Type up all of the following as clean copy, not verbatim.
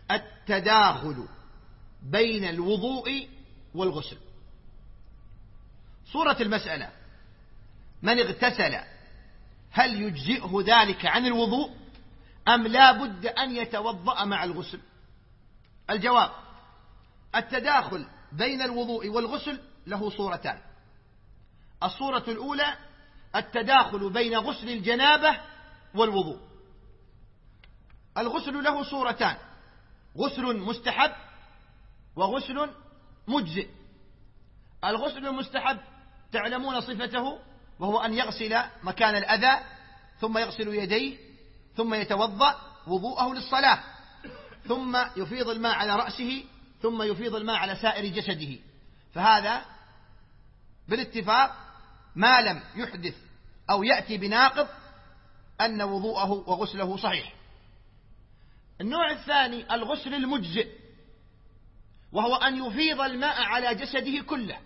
التداخل بين الوضوء والغسل. صورة المسألة: من اغتسل هل يجزئه ذلك عن الوضوء أم لا بد أن يتوضأ مع الغسل؟ الجواب: التداخل بين الوضوء والغسل له صورتان. الصورة الأولى التداخل بين غسل الجنابة والوضوء. الغسل له صورتان: غسل مستحب وغسل مجزئ. الغسل المستحب تعلمون صفته، وهو أن يغسل مكان الأذى ثم يغسل يديه ثم يتوضأ وضوءه للصلاة، ثم يفيض الماء على رأسه ثم يفيض الماء على سائر جسده، فهذا بالاتفاق ما لم يحدث أو يأتي بناقض أن وضوءه وغسله صحيح. النوع الثاني الغسل المجزئ، وهو أن يفيض الماء على جسده كله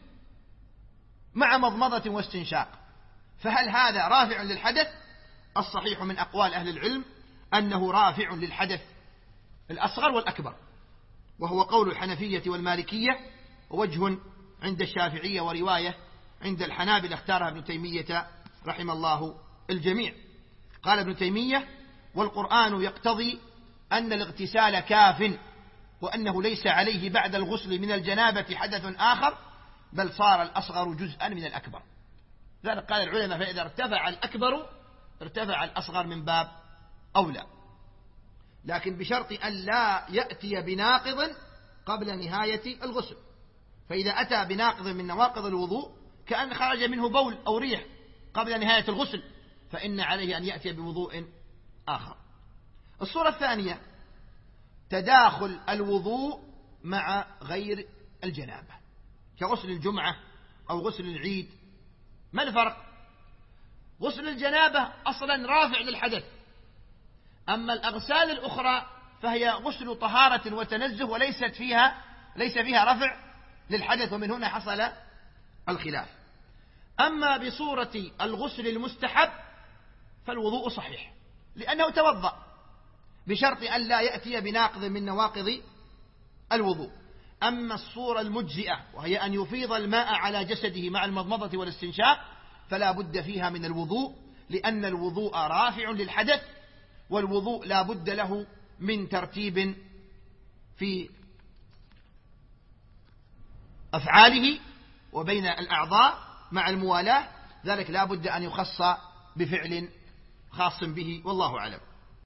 مع مضمضة واستنشاق، فهل هذا رافع للحدث؟ الصحيح من أقوال أهل العلم أنه رافع للحدث الأصغر والأكبر، وهو قول الحنفية والمالكية، ووجه عند الشافعية ورواية عند الحنابلة اختارها ابن تيمية رحم الله الجميع. قال ابن تيمية: والقرآن يقتضي أن الاغتسال كاف، وأنه ليس عليه بعد الغسل من الجنابة حدث آخر، بل صار الأصغر جزءا من الأكبر. ذلك قال العلماء: فإذا ارتفع الأكبر ارتفع الأصغر من باب أولى، لكن بشرط أن لا يأتي بناقض قبل نهاية الغسل. فإذا أتى بناقض من نواقض الوضوء كأن خرج منه بول أو ريح قبل نهاية الغسل، فإن عليه أن يأتي بوضوء آخر. الصورة الثانية تداخل الوضوء مع غير الجنابة، كغسل الجمعة أو غسل العيد. ما الفرق؟ غسل الجنابة أصلا رافع للحدث، أما الأغسال الأخرى فهي غسل طهارة وتنزه وليس فيها رفع للحدث، ومن هنا حصل الخلاف. أما بصورة الغسل المستحب فالوضوء صحيح لأنه توضأ بشرط أن لا يأتي بناقض من نواقض الوضوء. أما الصورة المجزئة وهي أن يفيض الماء على جسده مع المضمضة والاستنشاق فلا بد فيها من الوضوء، لأن الوضوء رافع للحدث، والوضوء لا بد له من ترتيب في أفعاله وبين الأعضاء مع الموالاة، ذلك لا بد أن يخص بفعل خاص به، والله أعلم.